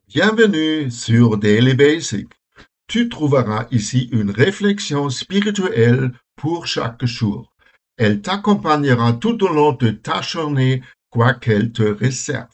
Bienvenue sur Daily Basic. Tu trouveras ici une réflexion spirituelle pour chaque jour. Elle t'accompagnera tout au long de ta journée, quoi qu'elle te réserve.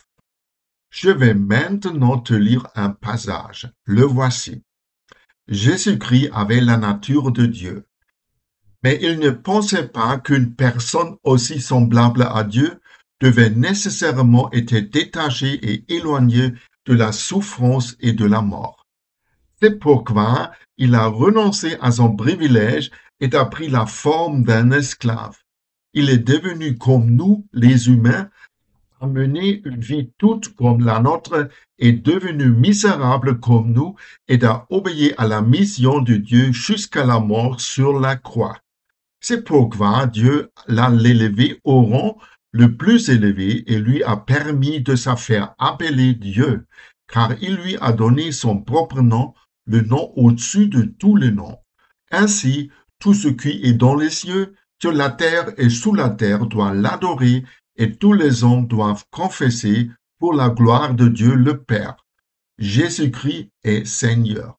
Je vais maintenant te lire un passage. Le voici. Jésus-Christ avait la nature de Dieu, mais il ne pensait pas qu'une personne aussi semblable à Dieu devait nécessairement être détachée et éloignée de la souffrance et de la mort. C'est pourquoi il a renoncé à son privilège et a pris la forme d'un esclave. Il est devenu comme nous, les humains, a mené une vie toute comme la nôtre, est devenu misérable comme nous et a obéi à la mission de Dieu jusqu'à la mort sur la croix. C'est pourquoi Dieu l'a élevé au rang le plus élevé et lui a permis de se faire appeler Dieu, car il lui a donné son propre nom, le nom au-dessus de tous les noms. Ainsi, tout ce qui est dans les cieux, sur la terre et sous la terre doit l'adorer, et tous les hommes doivent confesser pour la gloire de Dieu le Père. Jésus-Christ est Seigneur.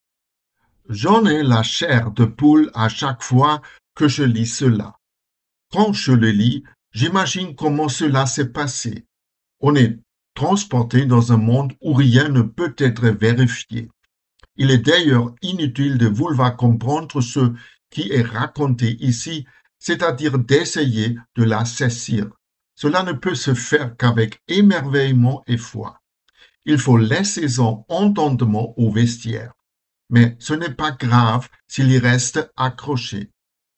J'en ai la chair de poule à chaque fois que je lis cela. Quand je le lis, j'imagine comment cela s'est passé. On est transporté dans un monde où rien ne peut être vérifié. Il est d'ailleurs inutile de vouloir comprendre ce qui est raconté ici, c'est-à-dire d'essayer de la saisir. Cela ne peut se faire qu'avec émerveillement et foi. Il faut laisser son entendement au vestiaire. Mais ce n'est pas grave s'il y reste accroché.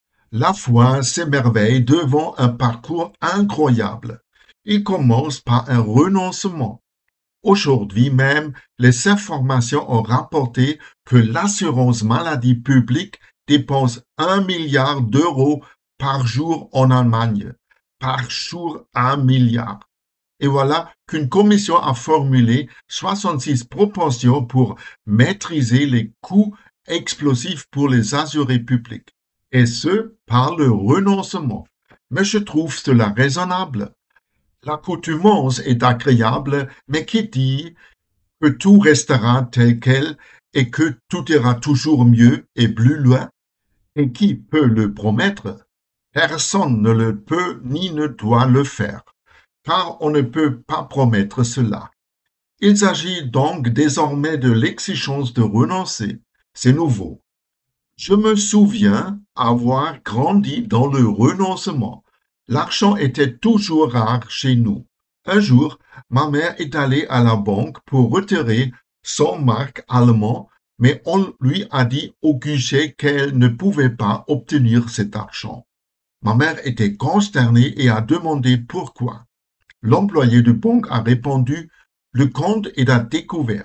La foi s'émerveille devant un parcours incroyable. Il commence par un renoncement. Aujourd'hui même, les informations ont rapporté que l'assurance maladie publique dépense 1 milliard d'euros par jour en Allemagne. Par jour, 1 milliard. Et voilà qu'une commission a formulé 66 propositions pour maîtriser les coûts explosifs pour les assurés publics. Et ce, par le renoncement. Mais je trouve cela raisonnable. L'accoutumance est agréable, mais qui dit que tout restera tel quel et que tout ira toujours mieux et plus loin? Et qui peut le promettre? Personne ne le peut ni ne doit le faire, car on ne peut pas promettre cela. Il s'agit donc désormais de l'exigence de renoncer. C'est nouveau. Je me souviens avoir grandi dans le renoncement. L'argent était toujours rare chez nous. Un jour, ma mère est allée à la banque pour retirer 100 marques allemands, mais on lui a dit au guichet qu'elle ne pouvait pas obtenir cet argent. Ma mère était consternée et a demandé pourquoi. L'employé de banque a répondu: le compte est à découvert.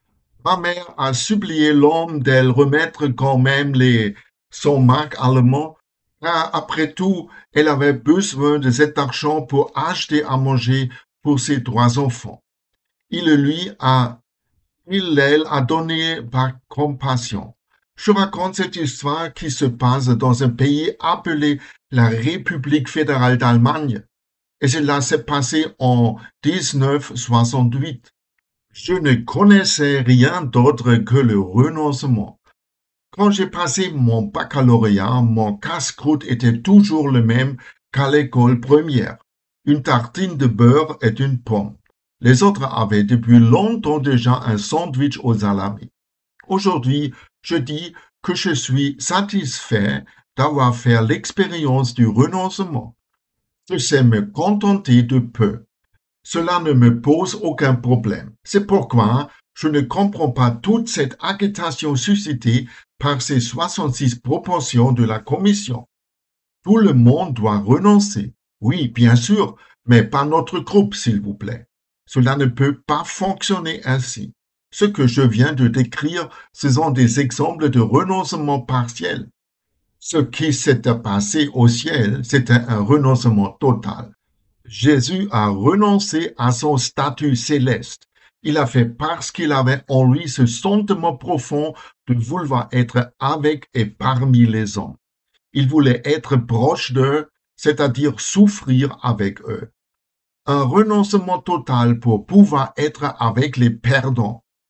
Ma mère a supplié l'homme d'elle remettre quand même les 100 marques allemands, car après tout, elle avait besoin de cet argent pour acheter à manger pour ses 3 enfants. Il a donné par compassion. Je raconte cette histoire qui se passe dans un pays appelé la République fédérale d'Allemagne. Et cela s'est passé en 1968. Je ne connaissais rien d'autre que le renoncement. Quand j'ai passé mon baccalauréat, mon casse-croûte était toujours le même qu'à l'école primaire. Une tartine de beurre et une pomme. Les autres avaient depuis longtemps déjà un sandwich aux salami. Aujourd'hui, je dis que je suis satisfait d'avoir fait l'expérience du renoncement. Je sais me contenter de peu. Cela ne me pose aucun problème. C'est pourquoi je ne comprends pas toute cette agitation suscitée par ces 66 propositions de la Commission. Tout le monde doit renoncer. Oui, bien sûr, mais pas notre groupe, s'il vous plaît. Cela ne peut pas fonctionner ainsi. Ce que je viens de décrire, ce sont des exemples de renoncement partiel. Ce qui s'était passé au ciel, c'était un renoncement total. Jésus a renoncé à son statut céleste. Il a fait parce qu'il avait en lui ce sentiment profond de vouloir être avec et parmi les hommes. Il voulait être proche d'eux, c'est-à-dire souffrir avec eux. Un renoncement total pour pouvoir être avec les perdants.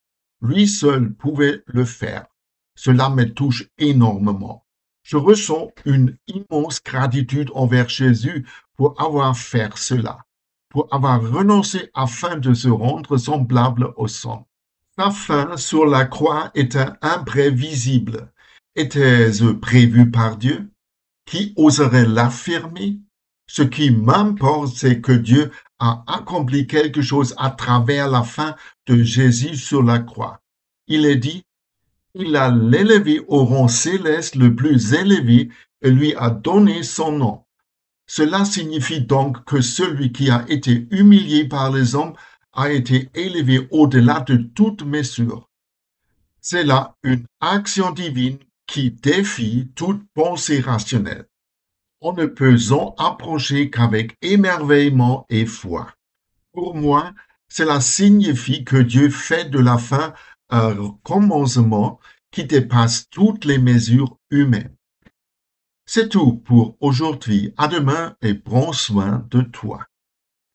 Lui seul pouvait le faire. Cela me touche énormément. Je ressens une immense gratitude envers Jésus pour avoir fait cela, pour avoir renoncé afin de se rendre semblable au sang. Sa fin sur la croix était imprévisible. Était-ce prévu par Dieu? Qui oserait l'affirmer? Ce qui m'importe, c'est que Dieu a accompli quelque chose à travers la fin de Jésus sur la croix. Il est dit, il a l'élevé au rang céleste le plus élevé et lui a donné son nom. Cela signifie donc que celui qui a été humilié par les hommes a été élevé au-delà de toute mesure. C'est là une action divine qui défie toute pensée rationnelle. On ne peut s'en approcher qu'avec émerveillement et foi. Pour moi, cela signifie que Dieu fait de la fin un commencement qui dépasse toutes les mesures humaines. C'est tout pour aujourd'hui. À demain et prends soin de toi.